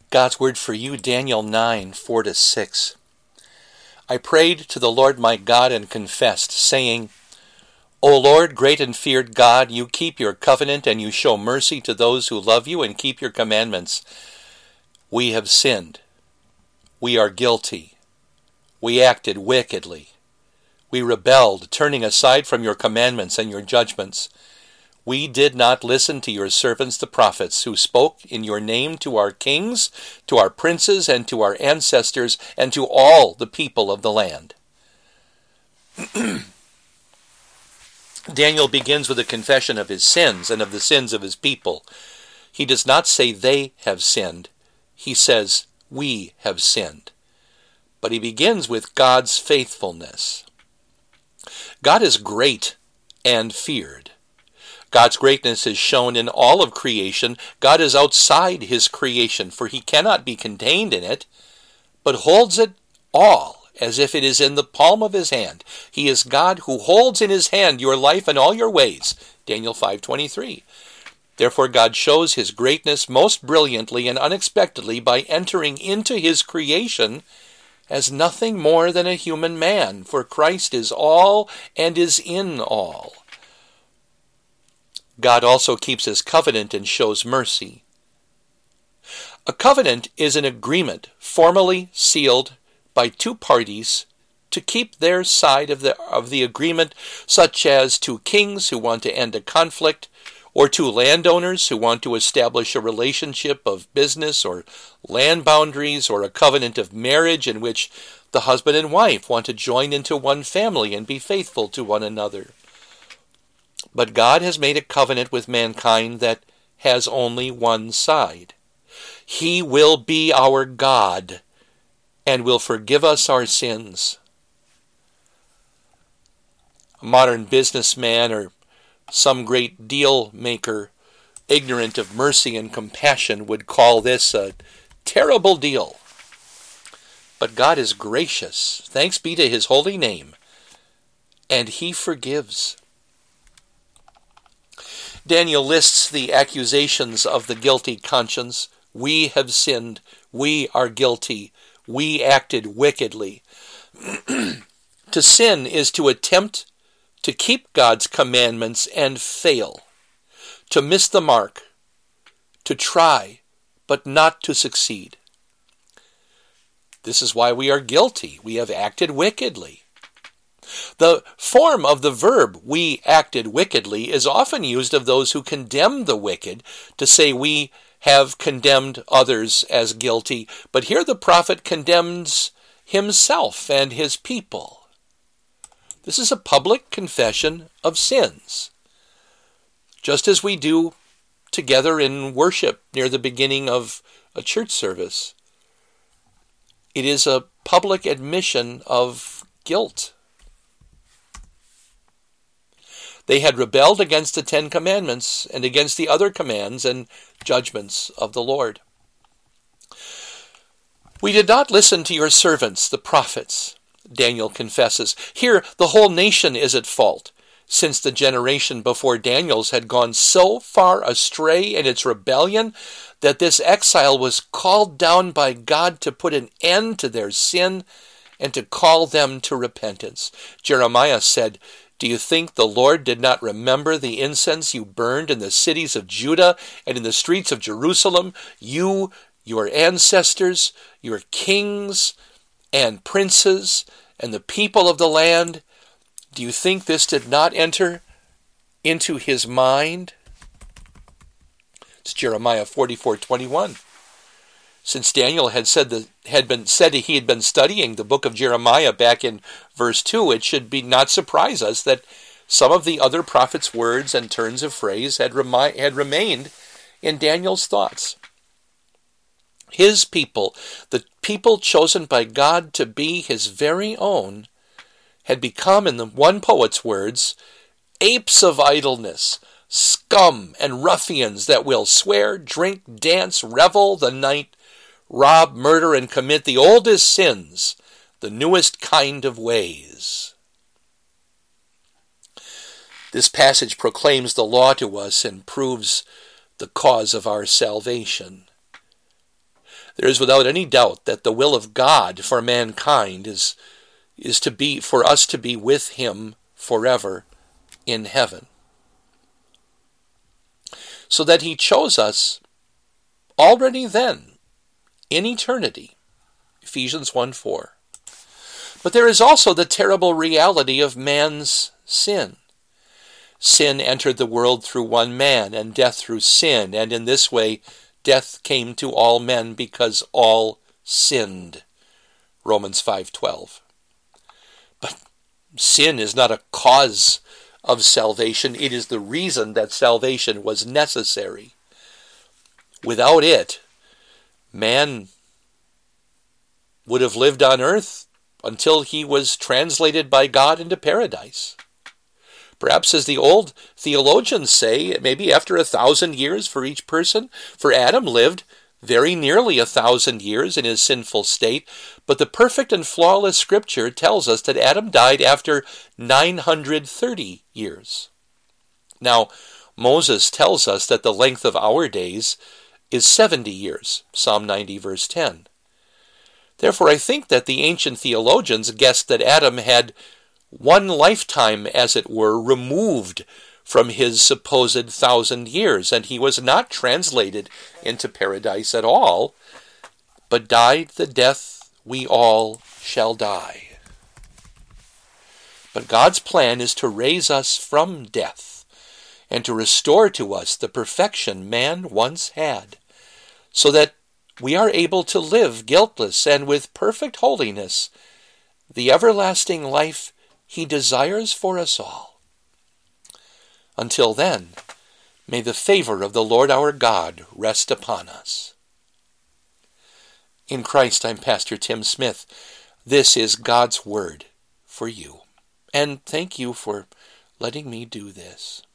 God's word for you, Daniel 9:4-6. I prayed to the Lord my God and confessed, saying, O Lord, great and feared God, you keep your covenant and you show mercy to those who love you and keep your commandments. We have sinned. We are guilty. We acted wickedly. We rebelled, turning aside from your commandments and your judgments. We did not listen to your servants the prophets, who spoke in your name to our kings, to our princes, and to our ancestors, and to all the people of the land. Daniel begins with a confession of his sins and of the sins of his people. He does not say they have sinned. He says we have sinned. But he begins with God's faithfulness. God is great and feared. God's greatness is shown in all of creation. God is outside his creation, for he cannot be contained in it, but holds it all as if it is in the palm of his hand. He is God who holds in his hand your life and all your ways. Daniel 5:23. Therefore God shows his greatness most brilliantly and unexpectedly by entering into his creation as nothing more than a human man, for Christ is all and is in all. God also keeps his covenant and shows mercy. A covenant is an agreement formally sealed by two parties to keep their side of the agreement, such as two kings who want to end a conflict, or two landowners who want to establish a relationship of business or land boundaries, or a covenant of marriage in which the husband and wife want to join into one family and be faithful to one another. But God has made a covenant with mankind that has only one side. He will be our God and will forgive us our sins. A modern businessman or some great deal maker, ignorant of mercy and compassion, would call this a terrible deal. But God is gracious, thanks be to his holy name, and he forgives. Daniel lists the accusations of the guilty conscience. We have sinned. We are guilty. We acted wickedly. To sin is to attempt to keep God's commandments and fail, to miss the mark, to try, but not to succeed. This is why we are guilty. We have acted wickedly. The form of the verb, we acted wickedly, is often used of those who condemn the wicked, to say we have condemned others as guilty. But here the prophet condemns himself and his people. This is a public confession of sins, just as we do together in worship near the beginning of a church service. It is a public admission of guilt. They had rebelled against the 10 Commandments and against the other commands and judgments of the Lord. We did not listen to your servants, the prophets, Daniel confesses. Here, the whole nation is at fault, since the generation before Daniel's had gone so far astray in its rebellion that this exile was called down by God to put an end to their sin and to call them to repentance. Jeremiah said, Do you think the Lord did not remember the incense you burned in the cities of Judah and in the streets of Jerusalem? You, your ancestors, your kings and princes, and the people of the land. Do you think this did not enter into his mind? It's Jeremiah 44:21. Since Daniel had said he had been studying the book of Jeremiah back in verse 2, it should not surprise us that some of the other prophets' words and turns of phrase had remained in Daniel's thoughts. His people, the people chosen by God to be his very own, had become, in the one poet's words, apes of idleness, scum and ruffians that will swear, drink, dance, revel the night, rob, murder, and commit the oldest sins, the newest kind of ways. This passage proclaims the law to us and proves the cause of our salvation. There is without any doubt that the will of God for mankind is for us to be with him forever in heaven. So that he chose us already then, in eternity. Ephesians 1:4. But there is also the terrible reality of man's sin. Sin entered the world through one man, and death through sin, and in this way death came to all men because all sinned. Romans 5:12. But sin is not a cause of salvation. It is the reason that salvation was necessary. Without it, man would have lived on earth until he was translated by God into paradise. Perhaps, as the old theologians say, maybe after 1,000 years for each person. For Adam lived very nearly 1,000 years in his sinful state, but the perfect and flawless Scripture tells us that Adam died after 930 years. Now, Moses tells us that the length of our days is 70 years, Psalm 90, verse 10. Therefore, I think that the ancient theologians guessed that Adam had one lifetime, as it were, removed from his supposed 1,000 years, and he was not translated into paradise at all, but died the death we all shall die. But God's plan is to raise us from death and to restore to us the perfection man once had, so that we are able to live guiltless and with perfect holiness the everlasting life he desires for us all. Until then, may the favor of the Lord our God rest upon us. In Christ, I'm Pastor Tim Smith. This is God's Word for you. And thank you for letting me do this.